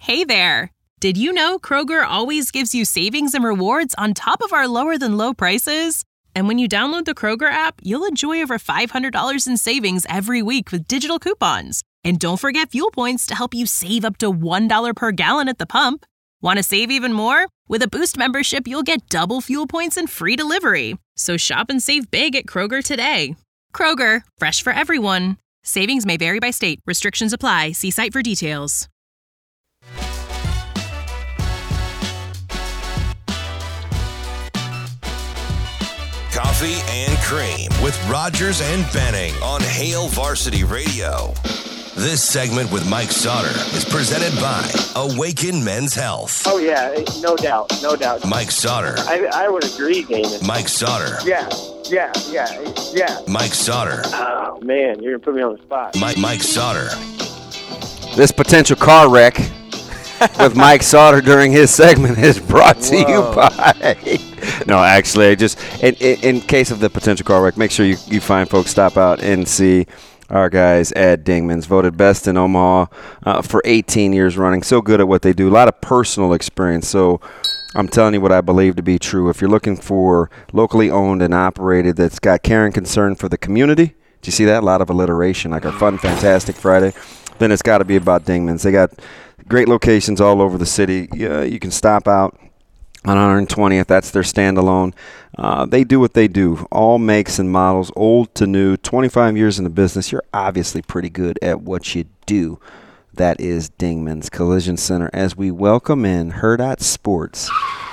Hey there! Did you know Kroger always gives you savings and rewards on top of our lower-than-low prices? And when you download the Kroger app, you'll enjoy over $500 in savings every week with digital coupons. And don't forget fuel points to help you save up to $1 per gallon at the pump. Want to save even more? With a Boost membership, you'll get double fuel points and free delivery. So shop and save big at Kroger today. Kroger, fresh for everyone. Savings may vary by state. Restrictions apply. See site for details. Coffee and Cream with Rogers and Benning on Hail Varsity Radio. This segment with Mike Sauter is presented by Awaken Men's Health. Oh, yeah, no doubt, no doubt. Mike Sauter. I would agree, Damon. Mike Sauter. Yeah. Mike Sauter. Oh, man, you're going to put me on the spot. Mike Sauter. This potential car wreck with Mike Sauter during his segment is brought to you by... No, actually, just in case of the potential car wreck, make sure you find folks, stop out and see our guys at Dingman's, voted best in Omaha for 18 years running. So good at what they do. A lot of personal experience. So I'm telling you what I believe to be true. If you're looking for locally owned and operated that's got care and concern for the community, do you see that? A lot of alliteration, like our Fun Fantastic Friday. Then it's got to be about Dingman's. They got great locations all over the city. You can stop out on 120th. That's their standalone. They do what they do. All makes and models, old to new, 25 years in the business. You're obviously pretty good at what you do. That is Dingman's Collision Center. As we welcome in Hurrdat Sports'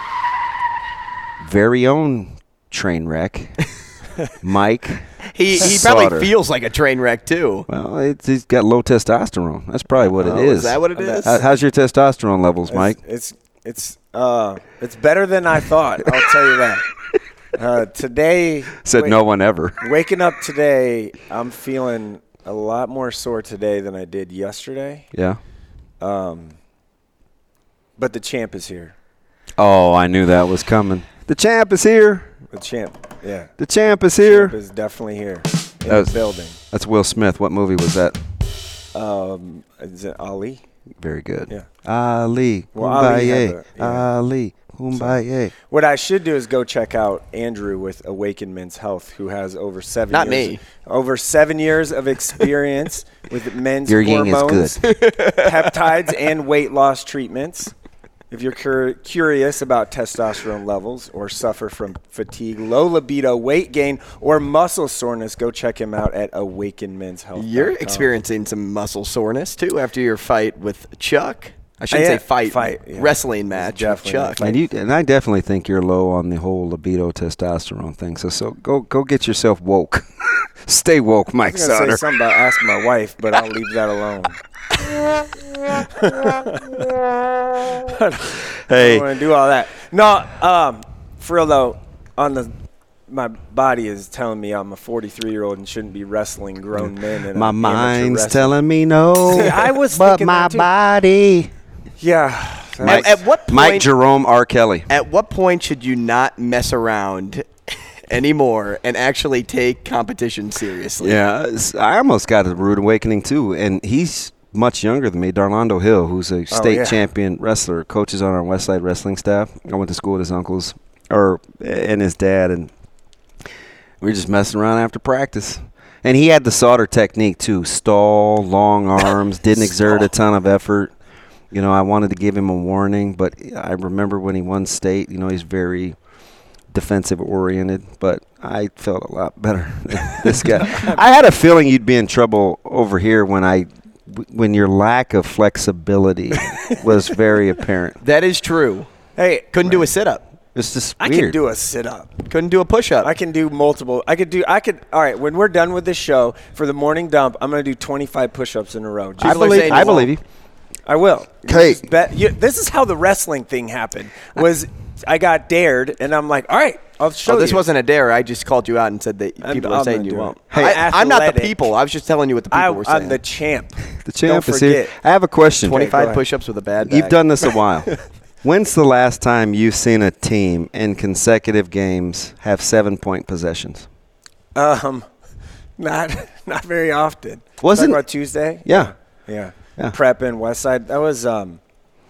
very own train wreck, Mike He Sauter. probably feels like a train wreck, too. Well, he's got low testosterone. That's probably what it is. Is that what it is? How's your testosterone levels, Mike? It's better than I thought. I'll tell you that. Today, Said no one ever. Waking up today, I'm feeling a lot more sore today than I did yesterday. Yeah. But the champ is here. Oh, I knew that was coming. The champ is here. The champ, yeah. The champ is here. Champ is definitely here in That was- the building. That's Will Smith. What movie was that? Is it Ali? Very good. Yeah. Ali. Well, Ali had Kumbaya. the- yeah. Ali. Kumbaya. What I should do is go check out Andrew with Awaken Men's Health, who has over 7 Not years. me. Over 7 years of experience with men's Your yin is hormones, good. peptides, and weight loss treatments. If you're curious about testosterone levels or suffer from fatigue, low libido, weight gain, or muscle soreness, go check him out at awakenmenshealth.com. You're experiencing some muscle soreness, too, after your fight with Chuck. I shouldn't say fight, yeah. wrestling match with Definitely Chuck. And I definitely think you're low on the whole libido testosterone thing. So go get yourself woke. Stay woke, I Mike was going to say Sauter. something about asking my wife, but I'll leave that alone. Hey. I don't want to do all that. No, for real though, my body is telling me I'm a 43-year-old and shouldn't be wrestling grown men. In My an amateur mind's wrestling. telling me no. See, I was but thinking my that too. body. Yeah. At what point, Mike Jerome R. Kelly. At what point should you not mess around anymore and actually take competition seriously? Yeah, I almost got a rude awakening too, and he's much younger than me. Darlando Hill, who's a state champion wrestler, coaches on our Westside Wrestling staff. I went to school with his uncles, and his dad, and we were just messing around after practice. And he had the Sauter technique too: stall, long arms, didn't exert a ton of effort. You know, I wanted to give him a warning, but I remember when he won state. You know, he's very defensive oriented, but I felt a lot better than this guy. I had a feeling you'd be in trouble over here when your lack of flexibility was very apparent. That is true. Hey, Couldn't do a sit-up. It's just I weird. can do a sit-up. Couldn't do a push-up. I can do multiple. All right, when we're done with this show, for the morning dump, I'm going to do 25 push-ups in a row. I believe you. I will. Okay. This is how the wrestling thing happened. I got dared, and I'm like, all right, I'll show you. this wasn't a dare. I just called you out and said that people are saying you won't. Hey, I'm not the athletic. people. I was just telling you what the people were saying. I'm the champ. The champ Don't is here. forget. I have a question. 25 ahead. push-ups with a bad back. You've done this a while. When's the last time you've seen a team in consecutive games have 7-point possessions? Not very often. Wasn't- Talking about Tuesday? Yeah. Yeah. Yeah. Prep in Westside. That was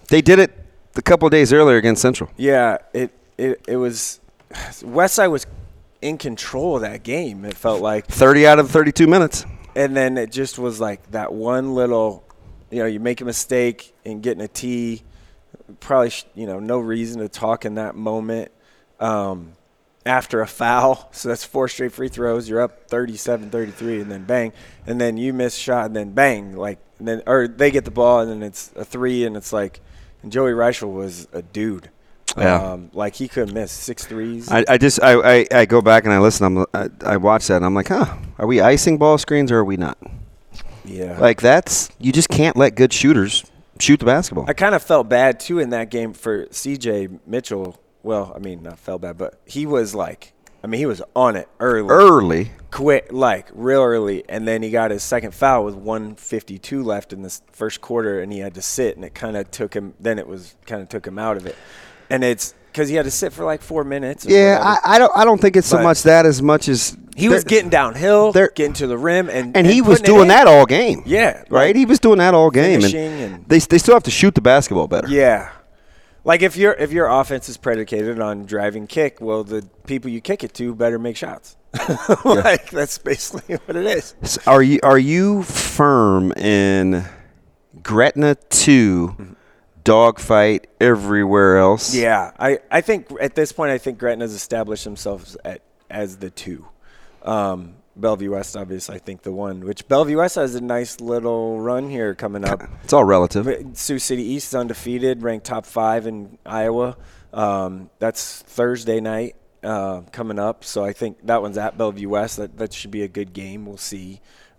They did it a couple of days earlier against Central. Yeah, it was Westside was in control of that game. It felt like 30 out of 32 minutes. And then it just was like that one little, you make a mistake in getting a tee. Probably, no reason to talk in that moment after a foul. So that's 4 straight free throws. You're up 37-33, and then bang. And then you miss shot, and then bang. Or they get the ball, and then it's a 3, and it's like, and Joey Reichel was a dude. Yeah. He couldn't miss 6 threes. I go back and I listen. I watch that and I'm like, are we icing ball screens or are we not? Yeah. Like you just can't let good shooters shoot the basketball. I kind of felt bad too in that game for CJ Mitchell. Well, I mean, not felt bad, but he was he was on it early. Quick, real early. And then he got his second foul with 1:52 left in this first quarter, and he had to sit, and it kind of took him out of it. And it's because he had to sit for like 4 minutes. Yeah, I don't think it's so much that as much as he was getting downhill, getting to the rim, and he was doing that all game. Yeah, right. He was doing that all game, and they still have to shoot the basketball better. Yeah, like if your offense is predicated on driving kick, well, the people you kick it to better make shots. That's basically what it is. So are you firm in Gretna 2? Dogfight everywhere else. Yeah, I think at this point, Gretna's established themselves as the 2. Bellevue West, obviously, I think the 1. Which Bellevue West has a nice little run here coming up. It's all relative. Sioux City East is undefeated, ranked top 5 in Iowa. That's Thursday night coming up, so I think that one's at Bellevue West. That should be a good game. We'll see.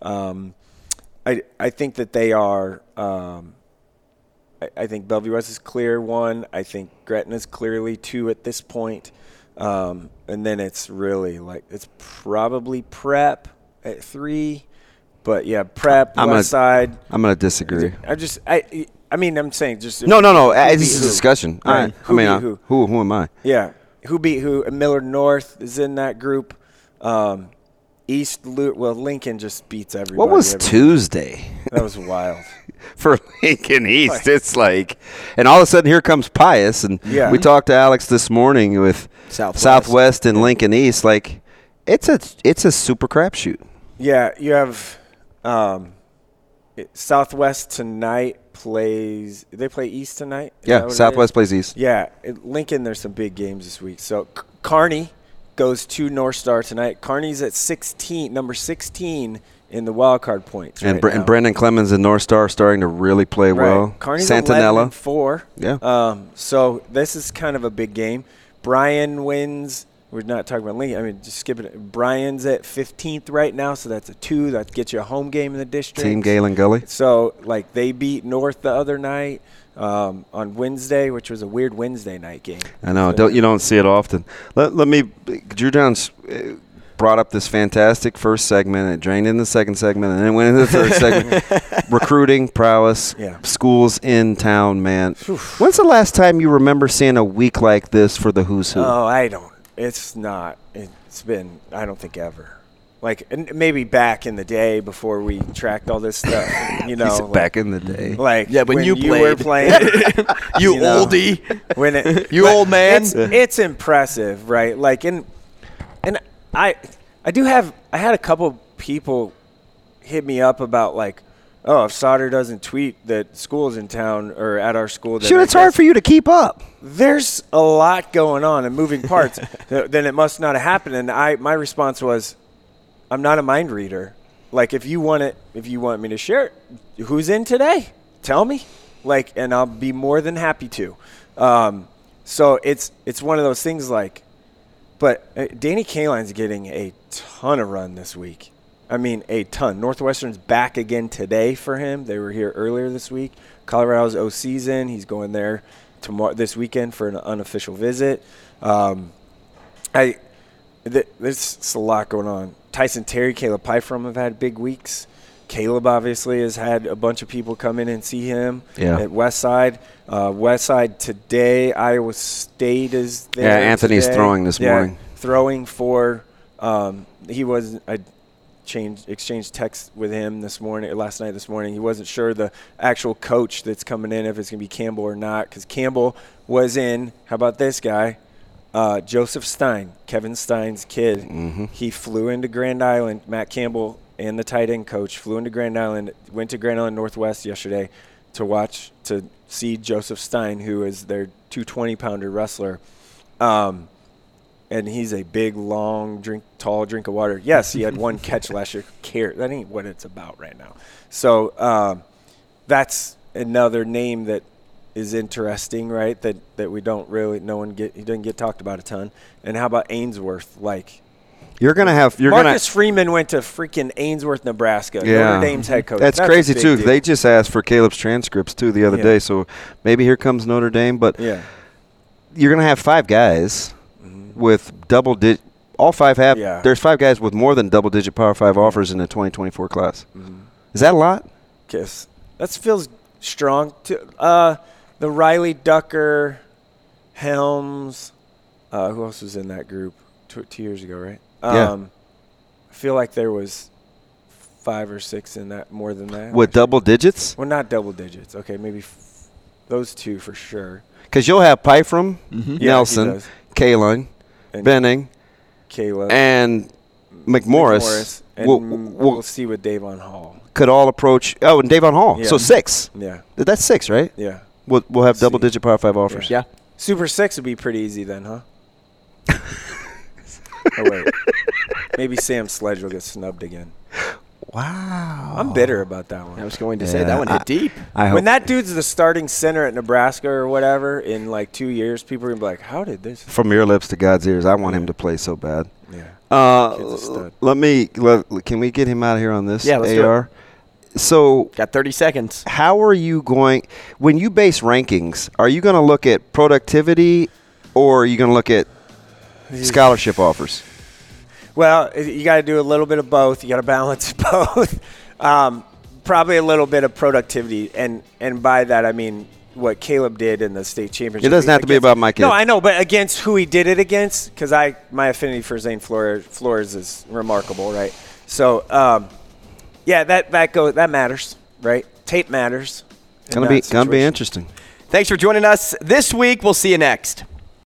I think that they are. I think Bellevue West is clear 1. I think Gretna's clearly 2 at this point. And then it's really it's probably Prep at 3. But, yeah, Prep, Westside. I'm going to disagree. I'm saying just. No. This is a discussion. Right. Who am I? Yeah. Who beat who? Millard North is in that group. Lincoln just beats everybody. What was Tuesday? That was wild. For Lincoln East, it's and all of a sudden here comes Pius, and we talked to Alex this morning with Southwest and Lincoln East. It's a super crapshoot. Yeah, you have Southwest tonight plays. They play East tonight. Yeah, Southwest plays East. Yeah, Lincoln. There's some big games this week. So Kearney goes to North Star tonight. Kearney's at number 16 in the wild card points. And Brendan Clemens and North Star are starting to really play well. Kearney's Santanella 11-4. Yeah. So this is kind of a big game. Bryan wins. We're not talking about Lincoln. Just skip it. Bryan's at 15th right now, so that's a 2. That gets you a home game in the district. Team Galen Gully. So they beat North the other night. On Wednesday, which was a weird Wednesday night game. I know. You don't see it often. Let me. Drew Jones brought up this fantastic first segment. It drained in the second segment, and then went into the third segment. Recruiting prowess, schools in town, man. Oof. When's the last time you remember seeing a week like this for the who's who? Oh, I don't. It's not. It's been. I don't think ever. Maybe back in the day before we tracked all this stuff, back in the day. When you were playing. you oldie. You old man. It's impressive, right? And I had a couple people hit me up about if Sauter doesn't tweet that school's in town or at our school. Sure, it's hard for you to keep up. There's a lot going on and moving parts. Then it must not have happened. And my response was, I'm not a mind reader. If you want me to share it, who's in today? Tell me. And I'll be more than happy to. So it's one of those things but Danny Kaline's getting a ton of run this week. I mean, a ton. Northwestern's back again today for him. They were here earlier this week. Colorado's O-season. He's going there this weekend for an unofficial visit. There's a lot going on. Tyson Terry, Caleb Pyfrom have had big weeks. Caleb obviously has had a bunch of people come in and see him at Westside. Westside today, Iowa State is there. Yeah, Anthony's throwing this morning. Throwing for I exchanged texts with him last night, this morning. He wasn't sure the actual coach that's coming in, if it's going to be Campbell or not, because Campbell was in, how about this guy, Joseph Stein, Kevin Stein's kid. Mm-hmm. He flew into Grand Island. Matt Campbell and the tight end coach flew into Grand Island, went to Grand Island Northwest yesterday to see Joseph Stein, who is their 220-pounder wrestler. And he's a big, tall drink of water. Yes, he had one catch last year. That ain't what it's about right now. So that's another name that is interesting, right? That we don't really, he doesn't get talked about a ton. And how about Ainsworth? Marcus Freeman went to freaking Ainsworth, Nebraska. Yeah. Notre Dame's head coach. That's crazy too. Deal. They just asked for Caleb's transcripts too the other day, so maybe here comes Notre Dame. But you're going to have 5 guys with double-digit. All 5 have. Yeah. There's 5 guys with more than double-digit Power 5 offers in the 2024 class. Mm-hmm. Is that a lot? Yes, that feels strong. The Riley Ducker, Helms. Who else was in that group 2 years ago? Right. I feel like there was 5 or 6 in that, more than that. With double digits? Well, not double digits. Okay, maybe those 2 for sure. Because you'll have Pyfrom, Nelson, Kalen, Benning, Caleb, and McMorris. And we'll see with Davon Hall. Could all approach. Oh, and Davon Hall. Yeah. So 6. Yeah. That's 6, right? Yeah. We'll have double-digit Power 5 offers. Yeah. Super 6 would be pretty easy then, huh? Oh, wait. Maybe Sam Sledge will get snubbed again. Wow. I'm bitter about that one. I was going to say that one hit deep. When that dude's the starting center at Nebraska or whatever in like 2 years, people are going to be like, how did this? From your lips to God's ears, I want him to play so bad. Yeah. Can we get him out of here on this? Yeah, let's do it. So got 30 seconds. How are you going – when you base rankings, are you going to look at productivity or are you going to look at scholarship offers? Well, you got to do a little bit of both. You got to balance both. Probably a little bit of productivity, and by that I mean what Caleb did in the state championship. It doesn't have to be about my kid. No, I know, but against who he did it against, because my affinity for Zane Flores is remarkable, right? So, that matters, right? Tape matters. Gonna be interesting. Thanks for joining us this week. We'll see you next.